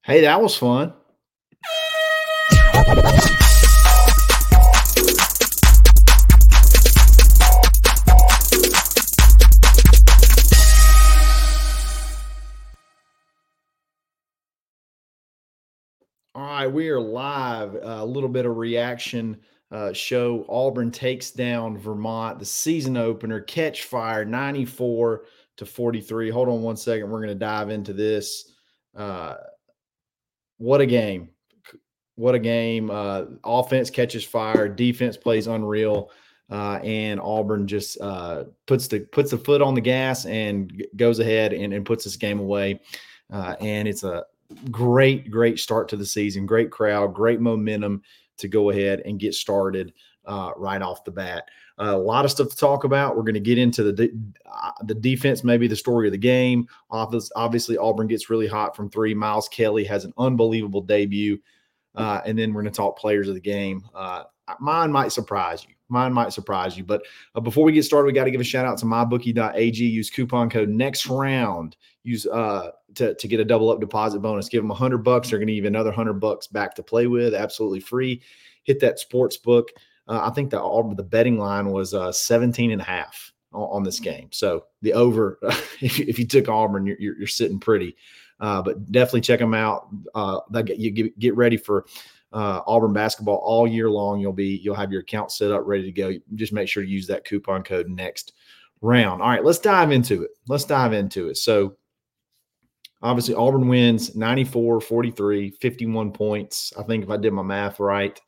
Hey, that was fun. All right, we are live. A little bit of reaction show. Auburn takes down Vermont, the season opener, catch fire 94-43. Hold on one second. We're going to dive into this. Uh, what a game. What a game. Offense catches fire, defense plays unreal. And Auburn just puts the foot on the gas and goes ahead and puts this game away. And it's a great start to the season. Great crowd, great momentum to go ahead and get started right off the bat. A lot of stuff to talk about. We're going to get into the defense, maybe the story of the game. Obviously, Auburn gets really hot from three. Miles Kelly has an unbelievable debut. And then we're going to talk players of the game. Mine might surprise you. But before we get started, we got to give a shout out to mybookie.ag. Use coupon code next round. Use to get a double up deposit bonus. Give them $100. They're going to give you another $100 back to play with, absolutely free. Hit that sports book. I think the betting line was 17.5 on this game. So the over, if you took Auburn, you're sitting pretty. But definitely check them out. You get ready for Auburn basketball all year long. You'll have your account set up, ready to go. Just make sure to use that coupon code next round. All right, let's dive into it. So obviously Auburn wins 94-43, 51 points. I think if I did my math right,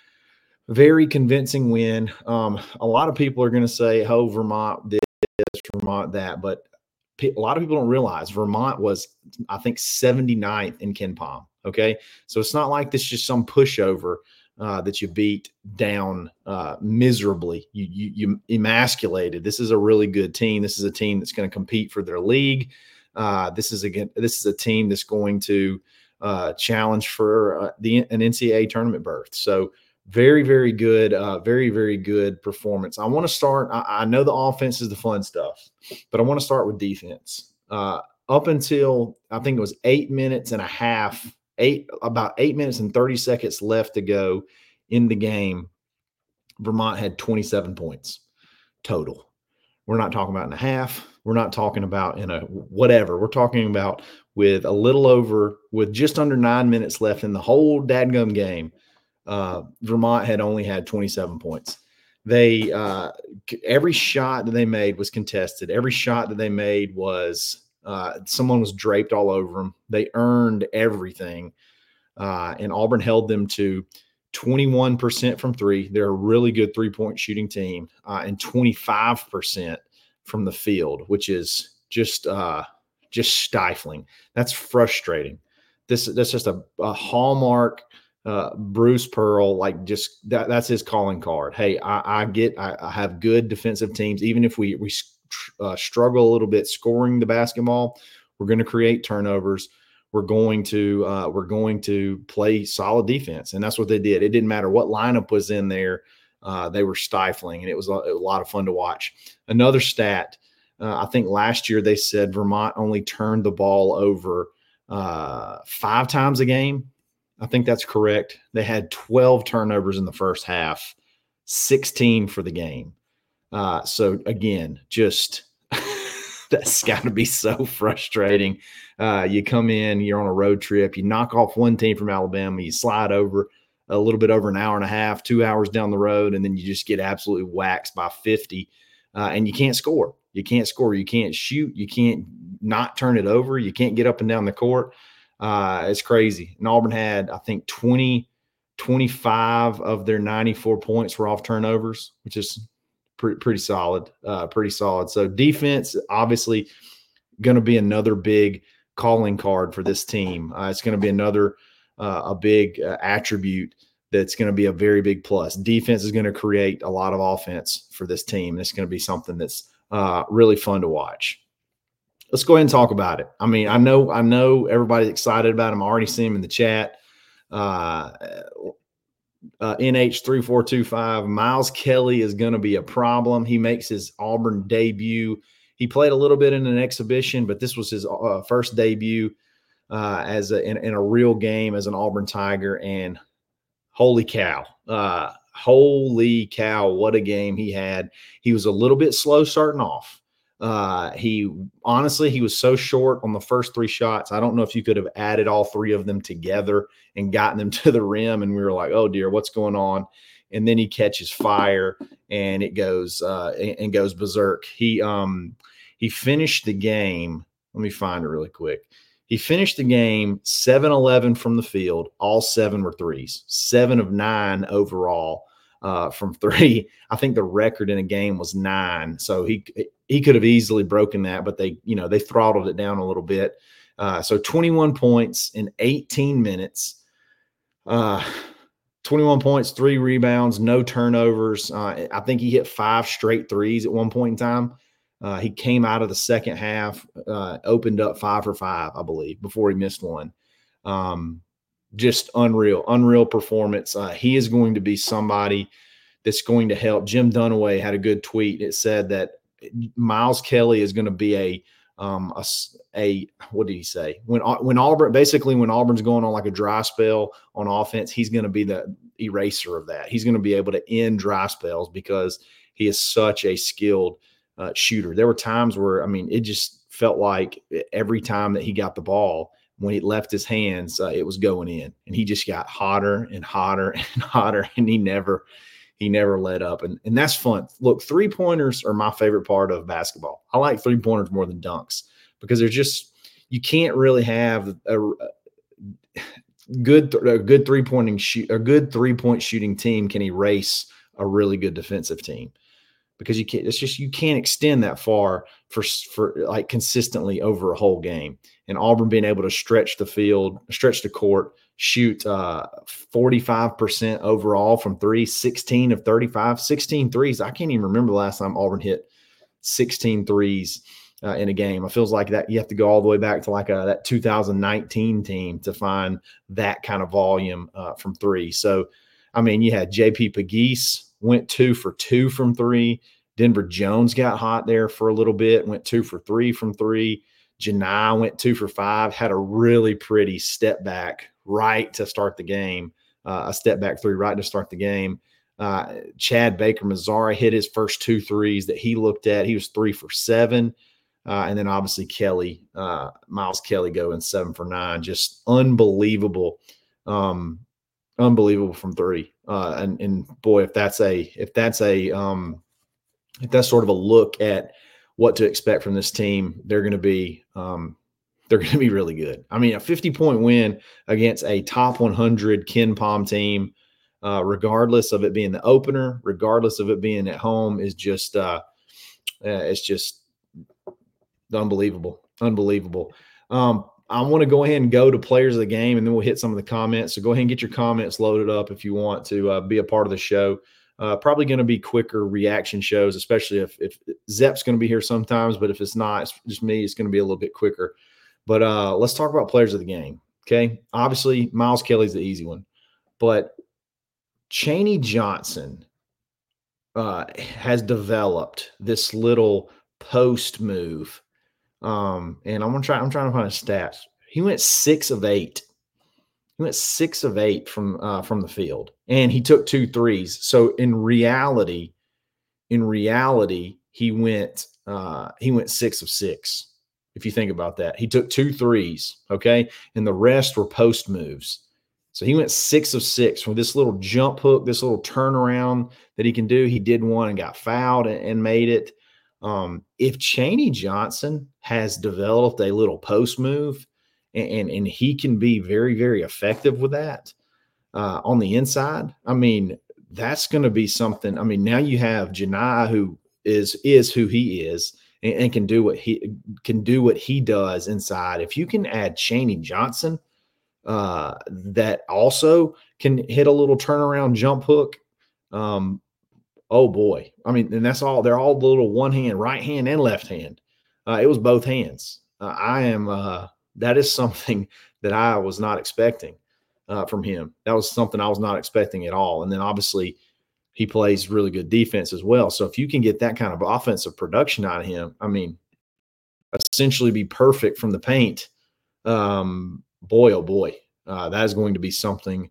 very convincing win. A lot of people are going to say, "Oh, Vermont this, Vermont that," but a lot of people don't realize Vermont was, I think, 79th in KenPom. Okay. So it's not like this is just some pushover that you beat down miserably. You emasculated. This is a really good team. This is a team that's going to compete for their league. This is a team that's going to challenge for an NCAA tournament berth. So very, very good, very good performance. I want to start. I know the offense is the fun stuff, but I want to start with defense. Up until I think it was 8 minutes and a half, about 8 minutes and 30 seconds left to go in the game, Vermont had 27 points total. We're not talking about in a half. We're not talking about in a whatever. We're talking about with just under 9 minutes left in the whole dadgum game. Vermont had only had 27 points. They every shot that they made was contested. Every shot that they made was someone was draped all over them. They earned everything, and Auburn held them to 21% from three. They're a really good three-point shooting team, and 25% from the field, which is just stifling. That's frustrating. That's just a hallmark. Bruce Pearl, like just that's his calling card. Hey, I have good defensive teams. Even if we struggle a little bit scoring the basketball, we're going to create turnovers. We're going to play solid defense, and that's what they did. It didn't matter what lineup was in there. They were stifling, and it was a lot of fun to watch. Another stat, I think last year they said Vermont only turned the ball over 5 times a game. I think that's correct. They had 12 turnovers in the first half, 16 for the game. So again, just that's got to be so frustrating. You come in, you're on a road trip, you knock off one team from Alabama, you slide over a little bit over an hour and a half, 2 hours down the road, and then you just get absolutely waxed by 50, and you can't score. You can't shoot. You can't not turn it over. You can't get up and down the court. It's crazy. And Auburn had, I think, 25 of their 94 points were off turnovers, which is pretty solid. So defense, obviously, going to be another big calling card for this team. It's going to be another a big attribute that's going to be a very big plus. Defense is going to create a lot of offense for this team. It's going to be something that's really fun to watch. Let's go ahead and talk about it. I mean, I know everybody's excited about him. I already see him in the chat. NH3425, Miles Kelly is going to be a problem. He makes his Auburn debut. He played a little bit in an exhibition, but this was his first debut. in a real game as an Auburn Tiger. And holy cow, what a game he had. He was a little bit slow starting off. He was so short on the first 3 shots. I don't know if you could have added all 3 of them together and gotten them to the rim. And we were like, oh dear, what's going on? And then he catches fire and it goes berserk. He finished the game. Let me find it really quick. He finished the game 7-11 from the field. All 7 were threes. 7 of 9 overall from 3. I think the record in a game was 9. So he could have easily broken that, but they throttled it down a little bit. So 21 points in 18 minutes. 21 points, 3 rebounds, no turnovers. I think he hit 5 straight threes at one point in time. He came out of the second half, opened up 5 for 5, I believe, before he missed one. Just unreal performance. He is going to be somebody that's going to help. Jim Dunaway had a good tweet. It said that Miles Kelly is going to be a what did he say? When Auburn's going on like a dry spell on offense, he's going to be the eraser of that. He's going to be able to end dry spells because he is such a skilled shooter. There were times where, it just felt like every time that he got the ball, when he left his hands, it was going in, and he just got hotter and hotter and hotter, and he never let up. And that's fun. Look, 3-pointers are my favorite part of basketball. I like 3-pointers more than dunks because you can't really have a good 3-point shooting team can erase a really good defensive team. Because you can't extend that far for like consistently over a whole game. And Auburn being able to stretch the court, shoot 45% overall from 3, 16 of 35, 16 threes. I can't even remember the last time Auburn hit 16 threes in a game. It feels like that you have to go all the way back to like that 2019 team to find that kind of volume from 3. So, you had JP Pegues went 2 for 2 from 3. Denver Jones got hot there for a little bit, went 2 for 3 from 3. Janai went 2 for 5, had a really pretty step back right to start the game, a step back 3 right to start the game. Chad Baker-Mazara hit his first 2 threes that he looked at. He was 3 for 7. And then obviously Miles Kelly going 7 for 9, just unbelievable. Unbelievable from 3. And boy, if that's sort of a look at what to expect from this team, they're going to be really good. A 50-point win against a top 100 KenPom team, regardless of it being the opener, regardless of it being at home, is just it's just unbelievable. I want to go ahead and go to players of the game, and then we'll hit some of the comments. So go ahead and get your comments loaded up if you want to be a part of the show. Probably going to be quicker reaction shows, especially if Zepp's going to be here sometimes. But if it's not, it's just me, it's going to be a little bit quicker. But let's talk about players of the game. Okay. Obviously, Miles Kelly's the easy one. But Chaney Johnson has developed this little post move. And I'm trying to find his stats. He went 6 of 8. He went 6 of 8 from the field, and he took 2 threes. So in reality, he went 6 of 6. If you think about that, he took 2 threes, okay, and the rest were post moves. So he went 6 of 6 with this little jump hook, this little turnaround that he can do. He did one and got fouled and made it. If Chaney Johnson has developed a little post move and he can be very, very effective with that on the inside, that's going to be something. Now you have Janai, who is who he is and can do what he does inside. If you can add Chaney Johnson, that also can hit a little turnaround jump hook. Oh boy. And that's all, they're all the little one hand, right hand and left hand. It was both hands. That is something that I was not expecting from him. That was something I was not expecting at all. And then obviously he plays really good defense as well. So if you can get that kind of offensive production out of him, essentially be perfect from the paint. Boy, oh boy, that is going to be something.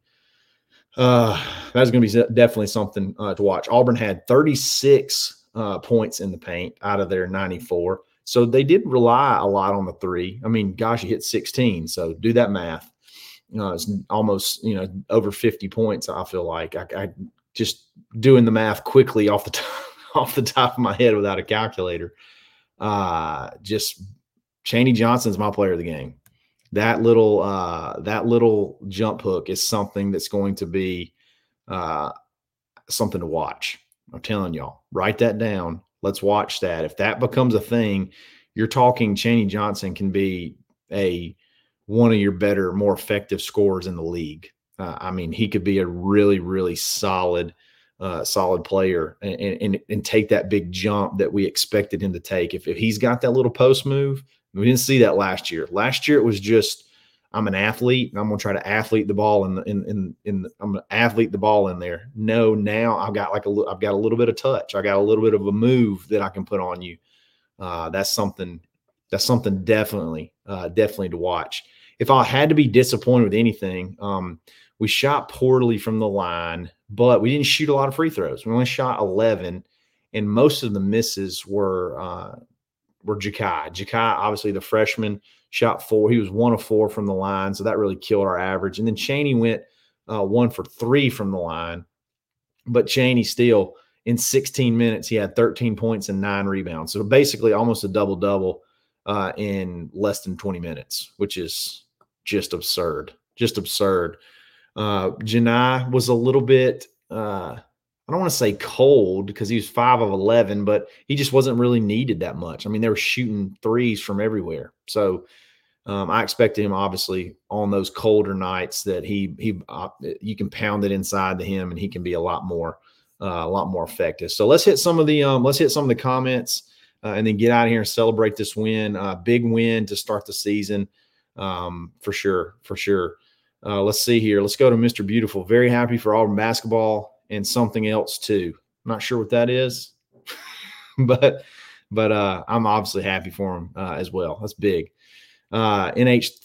That's going to be definitely something to watch. Auburn had 36 points in the paint out of their 94. So they did rely a lot on the three. I mean, gosh, you hit 16. So do that math. It's almost, over 50 points. I feel like I just doing the math quickly off the top, off the top of my head without a calculator. Just Chaney Johnson's my player of the game. That little jump hook is something that's going to be something to watch. I'm telling y'all, write that down. Let's watch that. If that becomes a thing, you're talking Chaney Johnson can be one of your better, more effective scorers in the league. I mean, he could be a really, really solid player and take that big jump that we expected him to take. If he's got that little post move, we didn't see that last year. Last year it was just, I'm an athlete and I'm going to try to athlete the ball I'm going to athlete the ball in there. No, now I've got I've got a little bit of touch. I got a little bit of a move that I can put on you. That's something definitely to watch. If I had to be disappointed with anything, we shot poorly from the line, but we didn't shoot a lot of free throws. We only shot 11, and most of the misses were Ja'Kai. Ja'Kai, obviously the freshman, shot 4. He was 1 of 4 from the line, so that really killed our average. And then Chaney went 1 for 3 from the line, but Chaney still, in 16 minutes, he had 13 points and 9 rebounds. So basically almost a double-double in less than 20 minutes, which is just absurd. Just absurd. Janai was a little bit I don't want to say cold because he was 5 of 11, but he just wasn't really needed that much. I mean, they were shooting threes from everywhere. So I expected him, obviously, on those colder nights that you can pound it inside to him and he can be a lot more effective. So let's hit some of the comments and then get out of here and celebrate this win. Big win to start the season, for sure. Let's see here. Let's go to Mr. Beautiful. Very happy for Auburn basketball and something else too. I'm not sure what that is, but I'm obviously happy for him as well. That's big. NH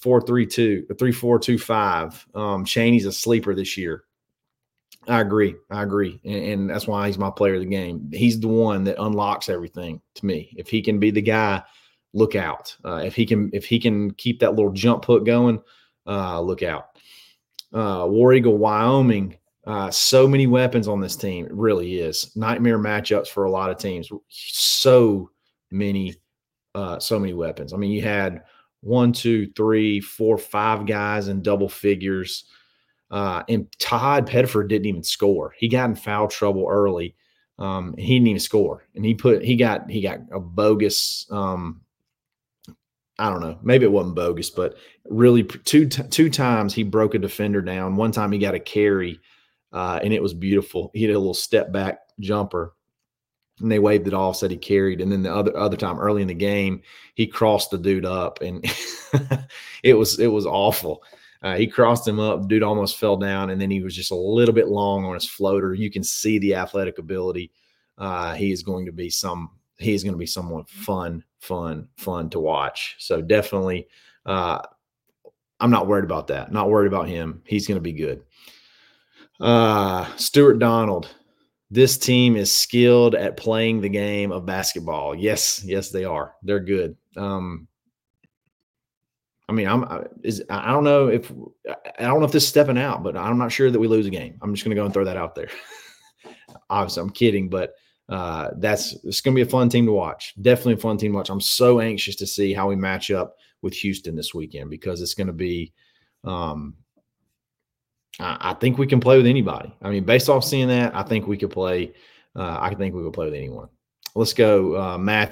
3425. Chaney's a sleeper this year. I agree. And that's why he's my player of the game. He's the one that unlocks everything to me. If he can be the guy, look out. If he can keep that little jump hook going, look out. War Eagle, Wyoming. So many weapons on this team. It really is nightmare matchups for a lot of teams. So many weapons. I mean, you had 1, 2, 3, 4, 5 guys in double figures. And Todd Pettiford didn't even score. He got in foul trouble early. He didn't even score. And he got a bogus, I don't know, maybe it wasn't bogus, but really two times he broke a defender down. One time he got a carry, and it was beautiful. He had a little step back jumper, and they waved it off, said he carried. And then the other time early in the game, he crossed the dude up, and it was awful. He crossed him up, dude almost fell down, and then he was just a little bit long on his floater. You can see the athletic ability. He is going to be someone fun to watch. So definitely, I'm not worried about that. Not worried about him. He's going to be good. Stuart Donald. This team is skilled at playing the game of basketball. Yes, they are. They're good. I mean, I don't know if this is stepping out, but I'm not sure that we lose a game. I'm just going to go and throw that out there. Obviously, I'm kidding, but it's going to be a fun team to watch. Definitely a fun team to watch. I'm so anxious to see how we match up with Houston this weekend because it's going to be. I think we can play with anybody. I mean, based off seeing that, I think we could play. I think we could play with anyone. Let's go, Matt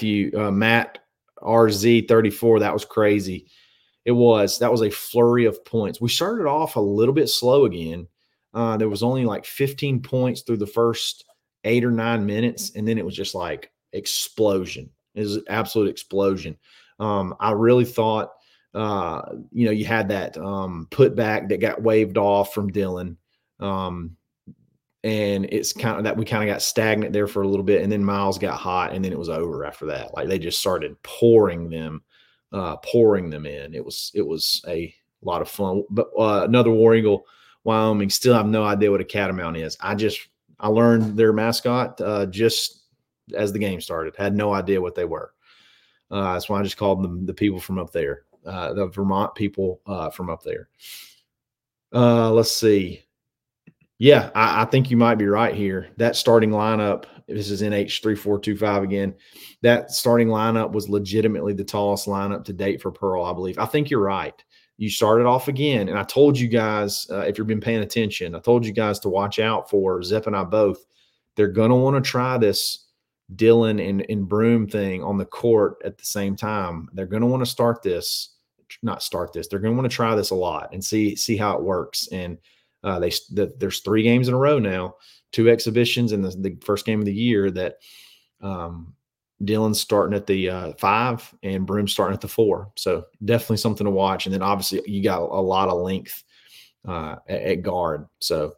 RZ34. That was crazy. That was a flurry of points. We started off a little bit slow again. There was only like 15 points through the first 8 or 9 minutes, and then it was just like explosion. It was an absolute explosion. I really thought, you had that putback that got waved off from Dylan, and it's kind of that we kind of got stagnant there for a little bit, and then Miles got hot, and then it was over after that. Like they just started pouring them pouring them in. It was a lot of fun. But another War Eagle, Wyoming, still have no idea what a catamount is. I learned their mascot just as the game started. Had no idea what they were. That's why I just called them the people from up there, the Vermont people from up there. Let's see. Yeah, I think you might be right here. That starting lineup, this is NH3425 again. That starting lineup was legitimately the tallest lineup to date for Pearl, I believe. I think you're right. You started off again, and I told you guys, if you've been paying attention, I told you guys to watch out for Zep and I both. They're going to want to try this Dillon and Broom thing on the court at the same time. They're going to want to They're going to want to try this a lot and see how it works. And there's 3 games in a row now, 2 exhibitions in the first game of the year that Dillon's starting at the 5 and Broom's starting at the 4. So definitely something to watch. And then obviously you got a lot of length at guard. So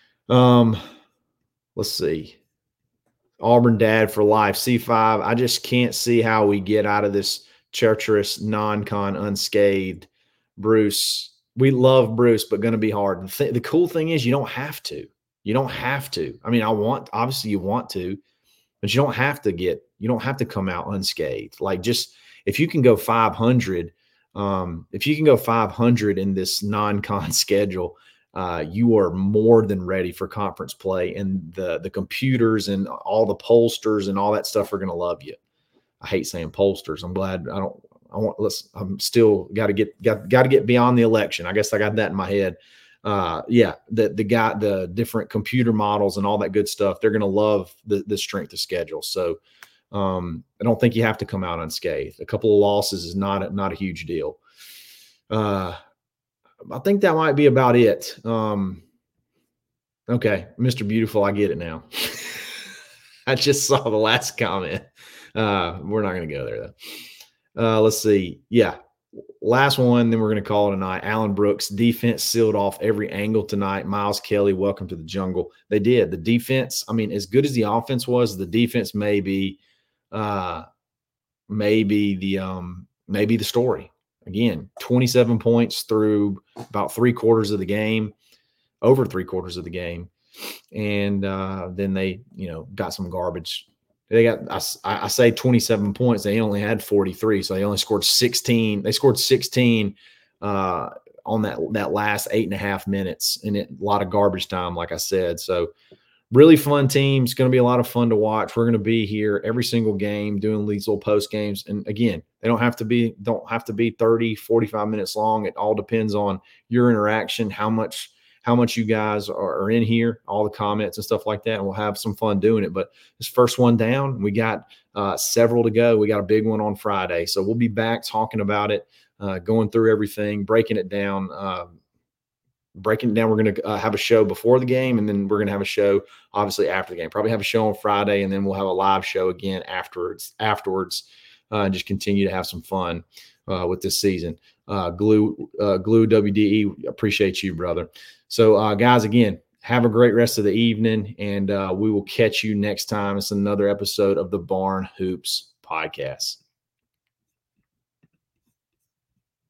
let's see. Auburn dad for life, C5. I just can't see how we get out of this treacherous non-con unscathed. Bruce, we love Bruce, but going to be hard. The cool thing is you don't have to. You don't have to. I mean, obviously you want to, but you don't have to come out unscathed. Like, just if you can go 500, in this non-con schedule, you are more than ready for conference play, and the computers and all the pollsters and all that stuff are going to love you. I hate saying pollsters. I'm glad I'm still got to get beyond the election. I guess I got that in my head. The different computer models and all that good stuff, they're going to love the strength of schedule. So I don't think you have to come out unscathed. A couple of losses is not a huge deal. I think that might be about it. Okay, Mr. Beautiful, I get it now. I just saw the last comment. We're not going to go there, though. Let's see. Yeah, last one, then we're going to call it a night. Allen Brooks, defense sealed off every angle tonight. Miles Kelly, welcome to the jungle. They did. The defense, I mean, as good as the offense was, the defense may be the story. Again, 27 points through about 3/4 of the game, over 3/4 of the game. And then they, got some garbage. They got, I say 27 points. They only had 43. So they only scored 16. They scored 16 on that last 8.5 minutes, and a lot of garbage time, like I said. So really fun team. It's going to be a lot of fun to watch. We're going to be here every single game doing these little post games. And again, they don't have to be 30, 45 minutes long. It all depends on your interaction, how much you guys are in here, all the comments and stuff like that. And we'll have some fun doing it. But this first one down, we got several to go. We got a big one on Friday. So we'll be back talking about it, going through everything, breaking it down. We're going to have a show before the game, and then we're going to have a show obviously after the game. Probably have a show on Friday, and then we'll have a live show again afterwards, and just continue to have some fun with this season. Glue WDE, appreciate you, brother. So guys, again, have a great rest of the evening, and we will catch you next time. It's another episode of the Barn Hoops podcast.